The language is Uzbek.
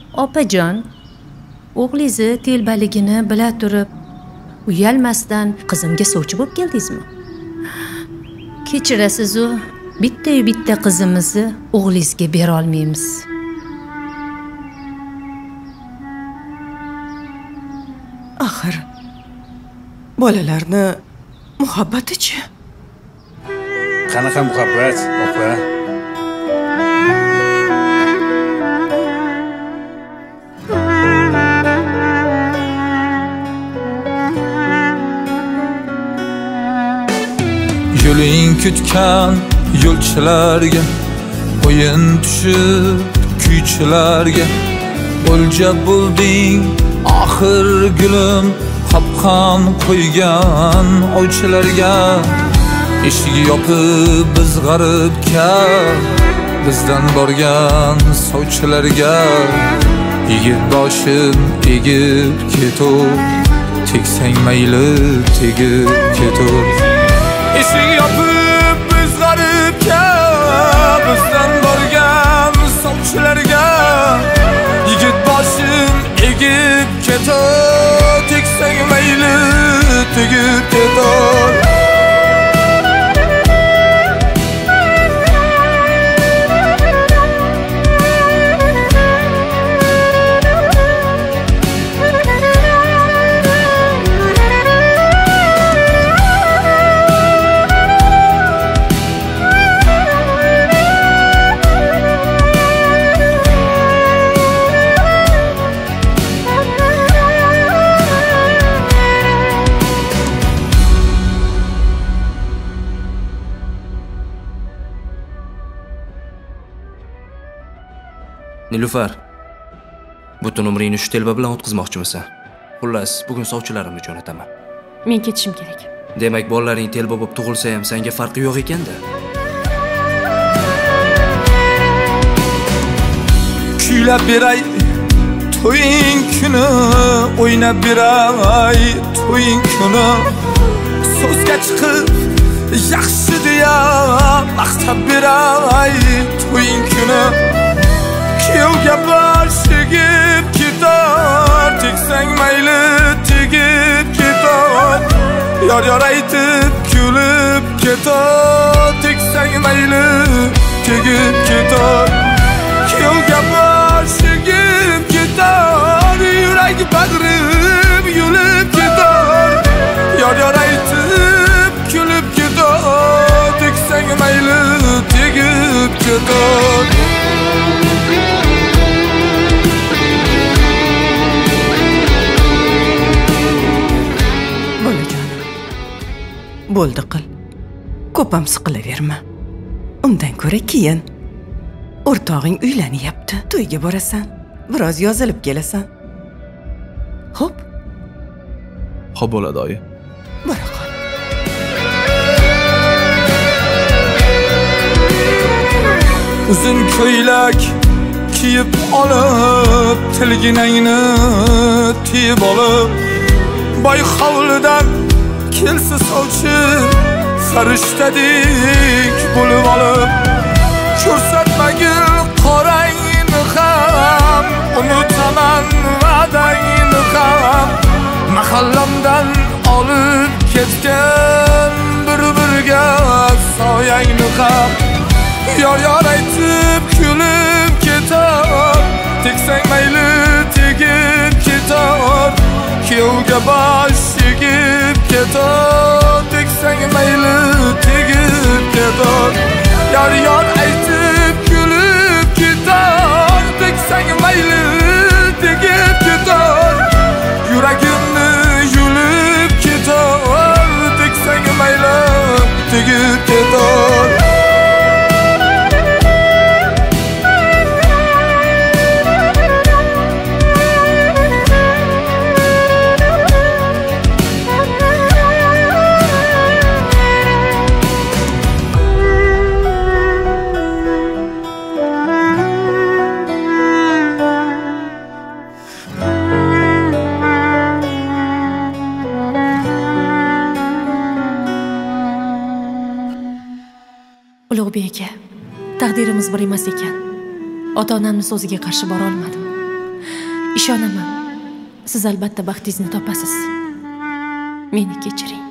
Opajon, o'g'lingizni telbaligini bila turib, uyalmasdan qizimga sovchi bo'lib keldingizmi? Kechirasiz-u, bitta qizimizni o'g'lingizga bera olmaymiz. Axir bolalarni muhabbati-chi? Qanaqa muhabbat, opa? Yo'ling kutgan yo'lchilarga, o'yin tushib kuychilarga, o'lja bo'lding oxir gulim, qopqon qo'ygan ovchilarga. Eshigi yopib biz g'aribga, bizdan borgan sovchilarga. Yigit boshim egib ketur, tegsang mayli tegib ketur. Eshik yopib biz g'aribga, bizdan borgan sovchilarga. Yigit boshim egib ketur, tegsang mayli tegib ketur. Nilufar, butun umringni shu telba bilan o'tkazmoqchimisan? Xullas, bugun sovchilarimni jo'nataman. Men ketishim kerak. Demak, bolalaring telba bo'lib tug'ilsa ham senga farqi yo'q ekanda. Kuylab beray to'ying kuni, o'ynab beray to'ying kuni. So'zga chiqib yaxshi deya maqtab beray to'ying kuni. Kuyovga bosh egib ketar, tegsang mayli tegib ketar. Yor aytib kulib ketar, tegsang mayli tegib ketar. Kuyovga bosh egib ketar, yurak bag'rim yulib ketar. Yor aytib kulib ketar, tegsang mayli tegib ketar. Bo'ldi qil. Ko'p ham siqilaverma. Undan ko'ra keyin o'rtog'ing uylanyapti. To'yga borasan, biroz yozilib kelasan. Xo'p? Xo'p bo'ladi, oyi. Bora qol. Uzun ko'ylak kiyib olib, tilginangni tiyib olib, boy hovlidan kelsa sovchi, farishtadek bo'lib olib, ko'rsatmagil qorangni ham, unutaman va'dangni ham. Mahallamdan olib ketgan bir-birga soyangni ham. Yor aytib kulib ketar, tegsang mayli tegib ketar. Kuyovga bosh egib ketar, tegsang mayli tegib ketar. Yor aytib kulib ketar, tegsang mayli tegib ketar. Yuragimni yulib ketar, tegsang mayli tegib ketar. Ulug'bek aka, taqdirimiz bir emas ekan. Ota-onamning so'ziga qarshi bora olmadim. Ishonaman. Siz albatta baxtingizni topasiz. Meni kechiring.